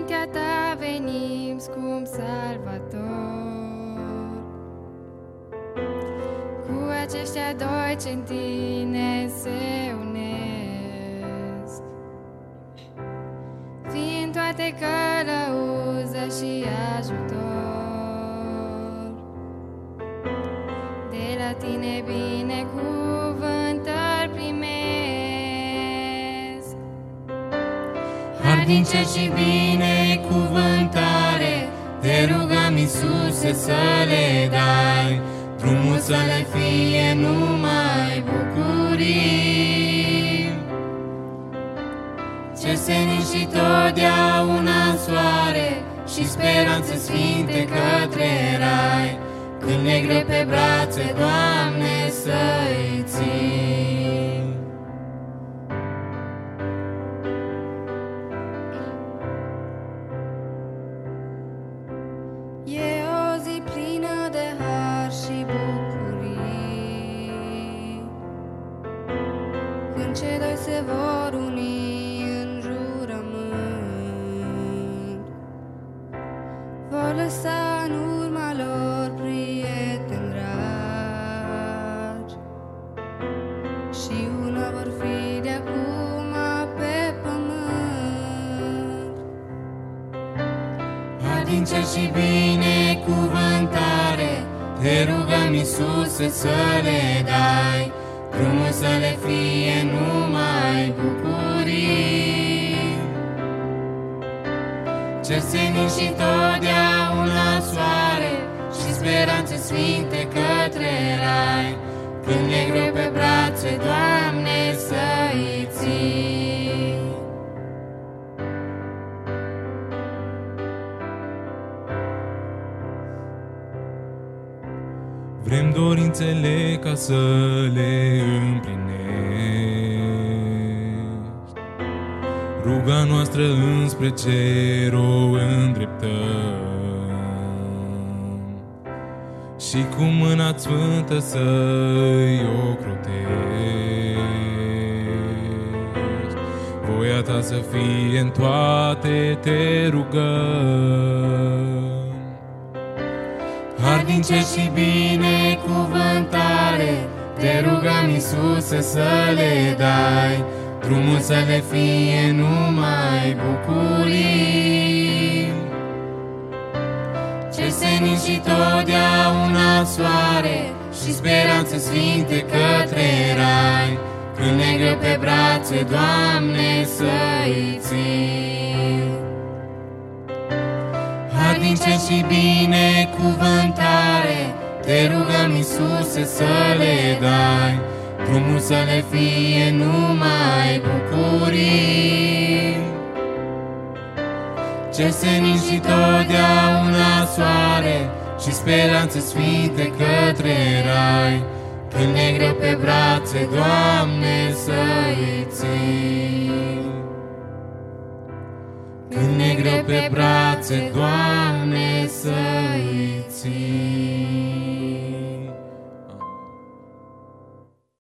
Înaintea ta venim, scump Salvator. Cu aceștia doi ce în tine se unesc, fiind toate călăuză și ajutor. De la tine binecuvântări primesc, Har din cer și binecuvântare, te rugăm, Iisuse, să le dai, drumul să le fie numai bucurii. Ce senin și totdeauna soare și speranțe sfinte către rai, când ne greu pe brațe, Doamne, să-i țin. e o zi plină de har și bucurii, când cei doi se vor uni în jurământ, vor lăsa în urma lor prieteni dragi, și una vor fi de acum pe pământ. Har din cer și binecuvântare, te rugăm, Iisuse, să le dai, drumul să le fie numai bucurii. Cer senin și totdeauna soare și speranțe sfinte către rai, când ne greu pe brațe, Doamne, să-i țin. Vrem dorințele ca să le împlinești, ruga noastră înspre cer o îndreptăm, și cu mâna sfântă să-i ocrotești. Voia ta să fie în toate, te rugăm. Har din cer și binecuvântare, te rugăm, Iisuse, să le dai, drumul să le fie numai bucurii. Cer senin și totdeauna soare și speranțe sfinte către rai, când ne greu pe brațe, Doamne, să-i țin. Har din cer și binecuvântare, te rugăm, Iisuse, să le dai, drumul să le fie numai bucurii. Cer senin și totdeauna soare și speranțe sfinte către rai, când ne greu pe brațe, Doamne, să-i țin. Când ne greu pe brațe, Doamne, să-i țin.